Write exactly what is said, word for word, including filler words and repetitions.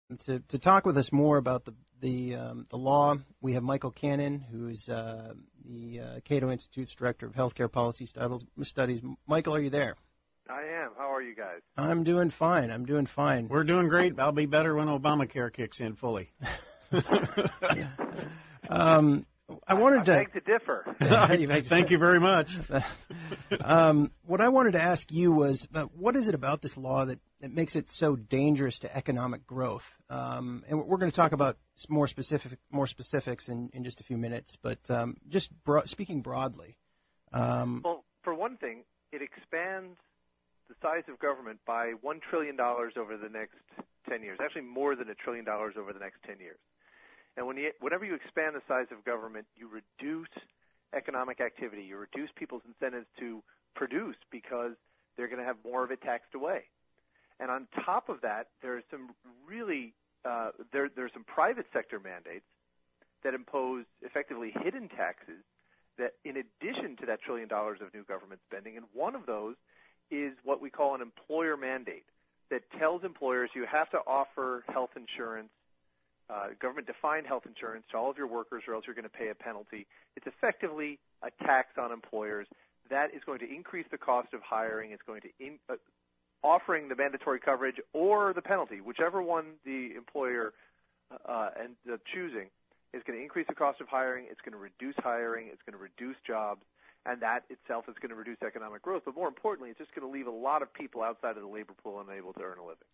To, to talk with us more about the the, um, the law, we have Michael Cannon, who's uh, the uh, Cato Institute's Director of Healthcare Policy Studies. Michael, are you there? I am. How are you guys? I'm doing fine. I'm doing fine. We're doing great. I'll be better when Obamacare kicks in fully. um, I wanted to I beg to differ. Thank you very much. um, what I wanted to ask you was, uh, what is it about this law that, that makes it so dangerous to economic growth? Um, and we're going to talk about more specific, more specifics in, in just a few minutes. But um, just bro- speaking broadly, um, well, for one thing, it expands the size of government by one trillion dollars over the next ten years. Actually, more than a trillion dollars over the next ten years. And when you, whenever you expand the size of government, you reduce economic activity. You reduce people's incentives to produce because they're going to have more of it taxed away. And on top of that, there's some really uh, there, there's some private sector mandates that impose effectively hidden taxes that, in addition to that trillion dollars of new government spending, and one of those is what we call an employer mandate that tells employers you have to offer health insurance. Uh, government-defined health insurance to all of your workers, or else you're going to pay a penalty. It's effectively a tax on employers. That is going to increase the cost of hiring. It's going to in, uh, offering the mandatory coverage or the penalty, whichever one the employer uh, and uh, choosing, is going to increase the cost of hiring. It's going to reduce hiring. It's going to reduce jobs, and that itself is going to reduce economic growth. But more importantly, it's just going to leave a lot of people outside of the labor pool unable to earn a living.